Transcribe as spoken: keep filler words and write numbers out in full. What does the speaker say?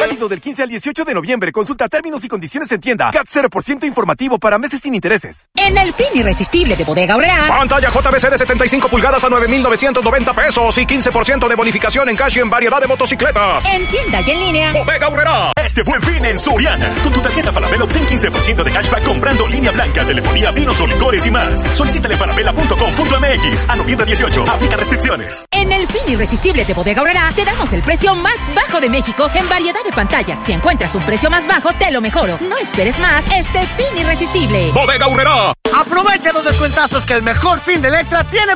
Válido del quince al dieciocho de noviembre. Consulta términos y condiciones en tienda. C A T cero por ciento informativo para meses sin intereses. En el fin irresistible de Bodega Aurrerá. Pantalla J B C de setenta y cinco pulgadas a nueve mil novecientos noventa pesos y quince por ciento de bonificación en cash y en variedad de motocicletas. En tienda y en línea. Bodega Aurrerá. Este Buen Fin en Soriana. Con tu tarjeta Falabella obtén quince por ciento de cashback comprando línea blanca, telefonía, vinos o licores y más. Solicítale en falabella punto com punto m x. A noviembre dieciocho. Aplica restricciones. En el fin irresistible de Bodega Aurrerá te damos el precio más bajo de México en variedad de pantallas. Si encuentras un precio más bajo, te lo mejoro. No esperes más este fin irresistible. Bodega Aurrerá. Aprovecha los descuentazos que el mejor fin de Electra tiene